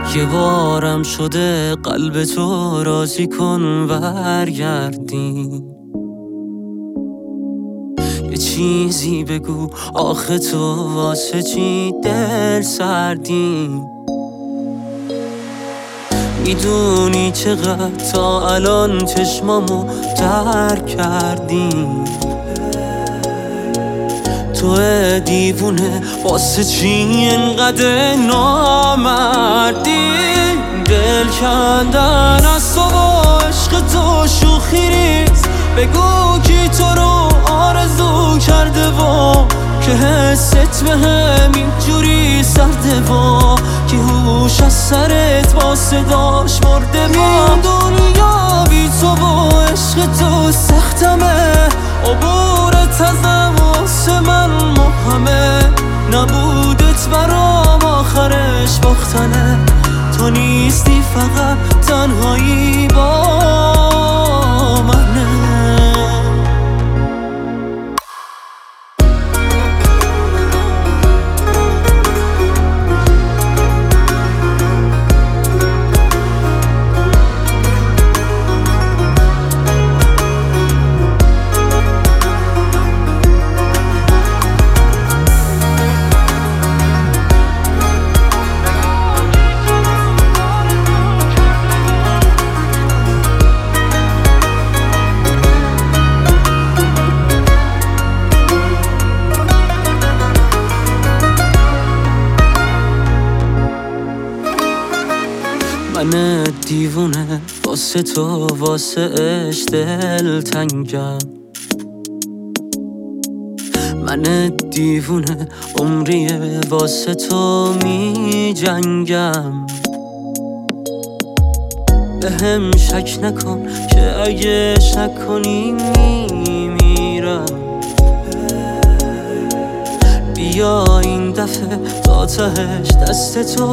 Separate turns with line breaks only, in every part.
یه بارم شده قلب تو راضی کن برگردیم. یه چیزی بگو آخه تو واسه چی دل سردیم؟ میدونی چقدر تا الان چشمامو ترک کردیم. تو دیوونه واسه چی اینقدر نامردی؟ دل کندن از تو با عشق تو شوخی ریز. بگو کی تو رو آرزو کرده و که حست به هم اینجوری سرده و که هوش از سرت با صداش مرده. این دنیا بی تو با عشق تو سختمه، عبورت ازم واسه من مهمه. نبودت برام آخرش باختنه، تو نیستی فقط تنهایی با منه. من دیوونه واسه تو واسه عشق دلتنگم. من دیوونه عمریه واسه تو می جنگم. به هم شک نکن که اگه شک کنی میمیرم. بیا این دفعه تا تهش دست تو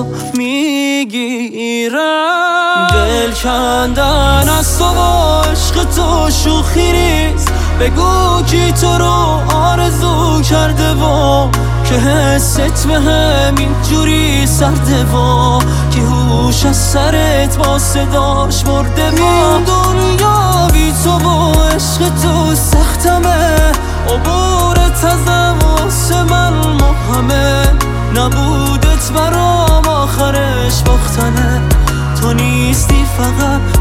میگیرم. دل کندن از تو با عشق تو شوخی ریز. بگو کی تو رو آرزو کرده و که حست به هم اینجوری سرده و که هوش از سرت با صداش مرده. این دنیا بی تو با عشق تو سختمه، عبورت ازم واسه من مهمه. نبودت برام آخرش باختنه، تو نیستی فقط